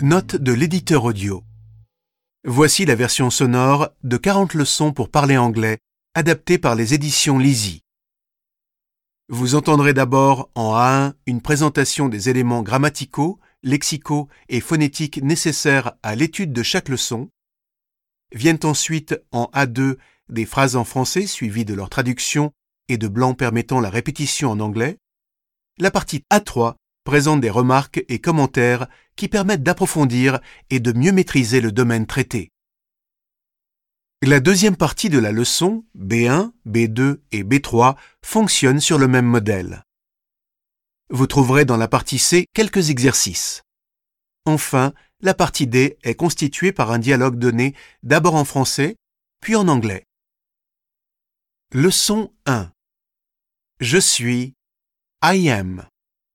Note de l'éditeur audio. Voici la version sonore de 40 leçons pour parler anglais, adaptée par les éditions Lizzie. Vous entendrez d'abord en A1 une présentation des éléments grammaticaux, lexicaux et phonétiques nécessaires à l'étude de chaque leçon. Viennent ensuite en A2 des phrases en français suivies de leur traduction et de blancs permettant la répétition en anglais. La partie A3 présente des remarques et commentaires qui permettent d'approfondir et de mieux maîtriser le domaine traité. La deuxième partie de la leçon, B1, B2 et B3, fonctionne sur le même modèle. Vous trouverez dans la partie C quelques exercices. Enfin, la partie D est constituée par un dialogue donné d'abord en français, puis en anglais. Leçon 1. Je suis, I am.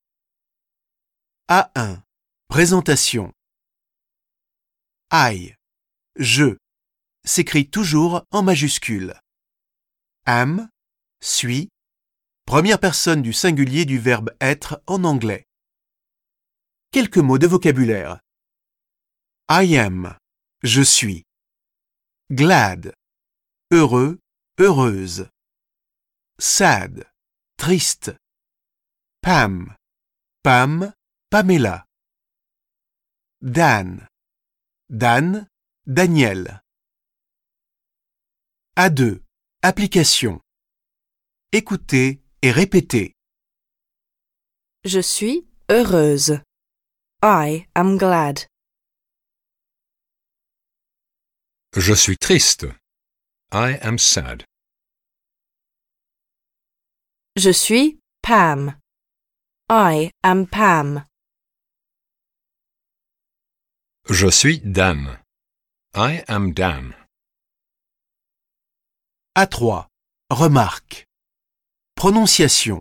A1. Présentation. I. Je. S'écrit toujours en majuscule. Am. Suis. Première personne du singulier du verbe être en anglais. Quelques mots de vocabulaire. I am. Je suis. Glad. Heureux, heureuse. Sad. Triste. Pam. Pam. Pamela. Dan. Dan. Daniel. A2. Application. Écoutez et répétez. Je suis heureuse. I am glad. Je suis triste. I am sad. Je suis Pam. I am Pam. Je suis Dan. I am Dan. A3. Remarque. Prononciation.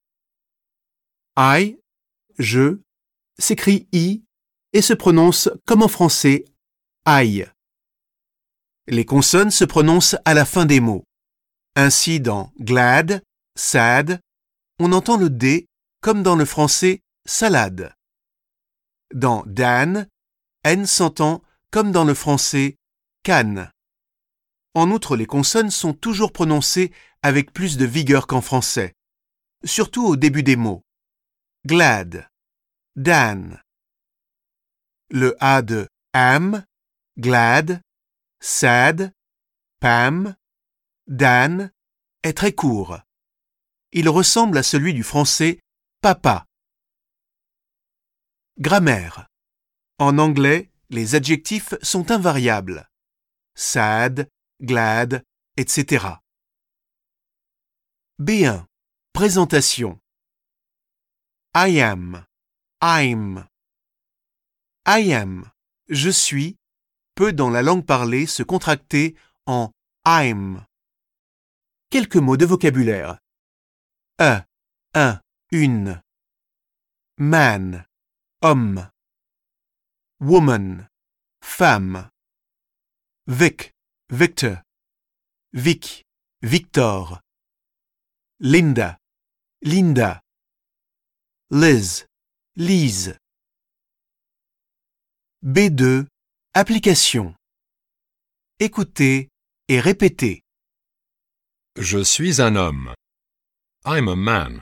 I, je, s'écrit I et se prononce comme en français aïe. Les consonnes se prononcent à la fin des mots. Ainsi dans glad, sad, on entend le D comme dans le français salade. Dans Dan, N s'entend comme dans le français canne. En outre, les consonnes sont toujours prononcées avec plus de vigueur qu'en français, surtout au début des mots. Glad, Dan. Le A de am, glad, sad, Pam, Dan est très court. Il ressemble à celui du français papa. Grammaire. En anglais, les adjectifs sont invariables. Sad, glad, etc. B1. Présentation. I am, I'm. I am, je suis, peut dans la langue parlée se contracter en I'm. Quelques mots de vocabulaire. Un, une. Man, homme. Woman, femme. Vic, Victor. Vic, Victor. Linda, Linda. Liz, Lise. B2. Application. Écoutez et répétez. Je suis un homme. I'm a man.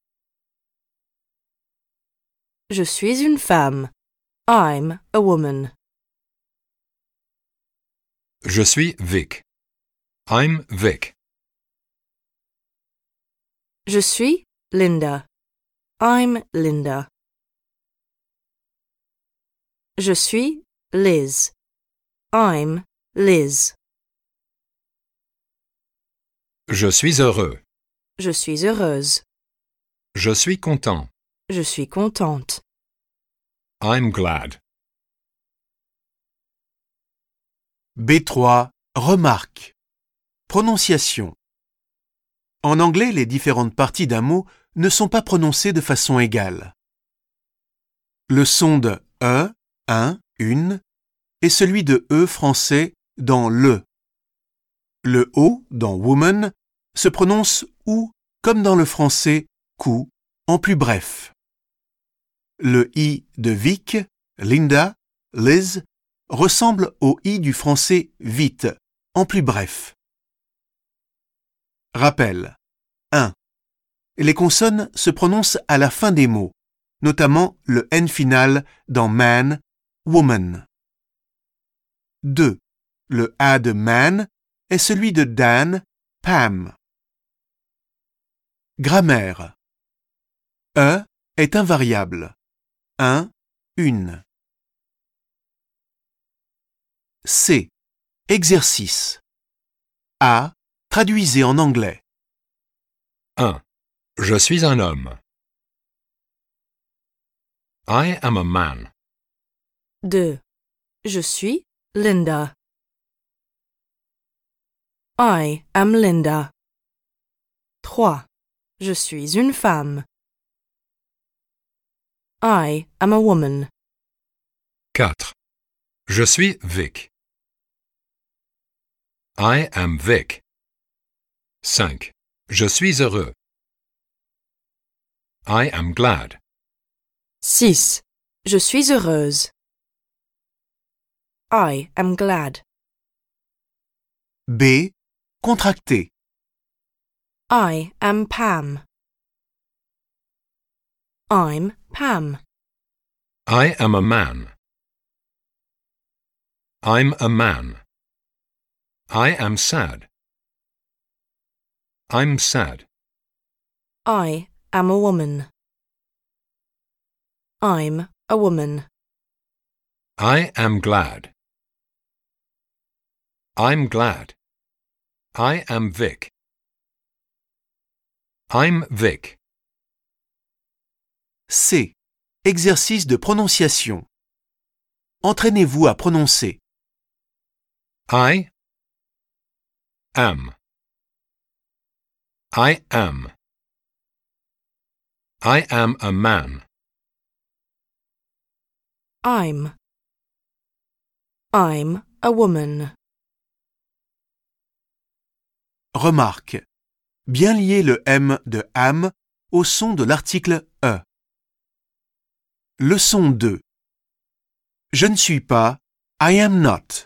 Je suis une femme. I'm a woman. Je suis Vic. I'm Vic. Je suis Linda. I'm Linda. Je suis Liz. I'm Liz. Je suis heureux. Je suis heureuse. Je suis content. Je suis contente. I'm glad. B3. Remarque. Prononciation. En anglais, les différentes parties d'un mot ne sont pas prononcées de façon égale. Le son de un, une, est celui de français dans le. Le O dans woman se prononce ou comme dans le français cou en plus bref. Le I de Vic, Linda, Liz, ressemble au I du français vite, en plus bref. Rappel. 1. Les consonnes se prononcent à la fin des mots, notamment le N final dans man, woman. 2. Le A de man est celui de Dan, Pam. Grammaire. E est invariable. Un, une. C. Exercice. A. Traduisez en anglais. 1. Je suis un homme. I am a man. 2. Je suis Linda. I am Linda. 3. Je suis une femme. I am a woman. 4. Je suis Vic. I am Vic. 5. Je suis heureux. I am glad. 6. Je suis heureuse. I am glad. B. Contracté. I am Pam. I'm Pam. I am a man. I'm a man. I am sad. I'm sad. I am a woman. I'm a woman. I am glad. I'm glad. I am Vic. I'm Vic. C. Exercice de prononciation. Entraînez-vous à prononcer. I am. I am. I am a man. I'm a woman. Remarque. Bien lier le M de am au son de l'article E. Leçon 2. Je ne suis pas. I am not.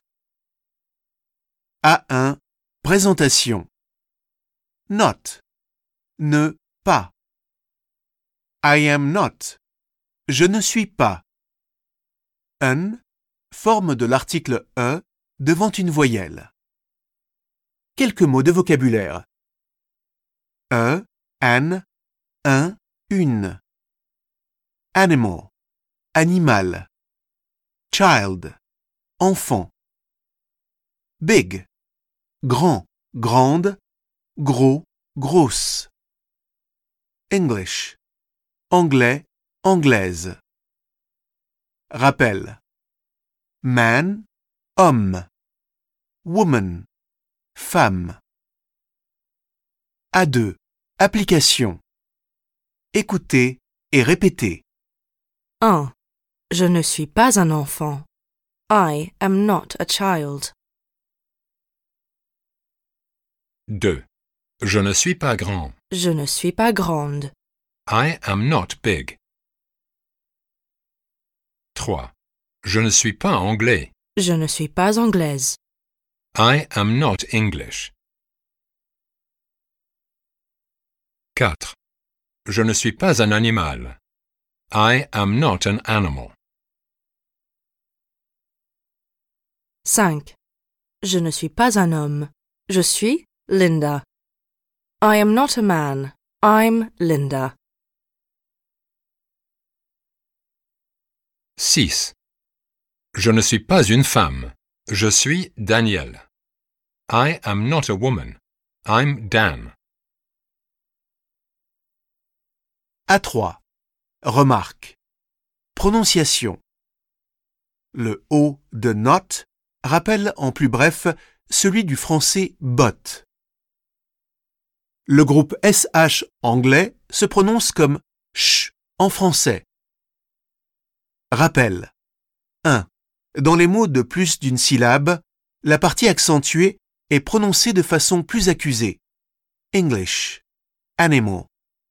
A1. Présentation. Not. Ne pas. I am not. Je ne suis pas. An. Forme de l'article E devant une voyelle. Quelques mots de vocabulaire. An, un, une. Animal, animal. Child, enfant. Big, grand, grande, gros, grosse. English, anglais, anglaise. Rappel. Man, homme. Woman, femme. A2. Application. Écoutez et répétez. 1. Je ne suis pas un enfant. I am not a child. 2. Je ne suis pas grand. Je ne suis pas grande. I am not big. 3. Je ne suis pas anglais. Je ne suis pas anglaise. I am not English. 4. Je ne suis pas un animal. I am not an animal. 5. Je ne suis pas un homme. Je suis Linda. I am not a man. I'm Linda. 6. Je ne suis pas une femme. Je suis Daniel. I am not a woman. I'm Dan. A3. Remarque. Prononciation. Le O de not rappelle en plus bref celui du français bot. Le groupe SH anglais se prononce comme ch en français. Rappel. 1. Dans les mots de plus d'une syllabe, la partie accentuée est prononcée de façon plus accusée. English. Animal.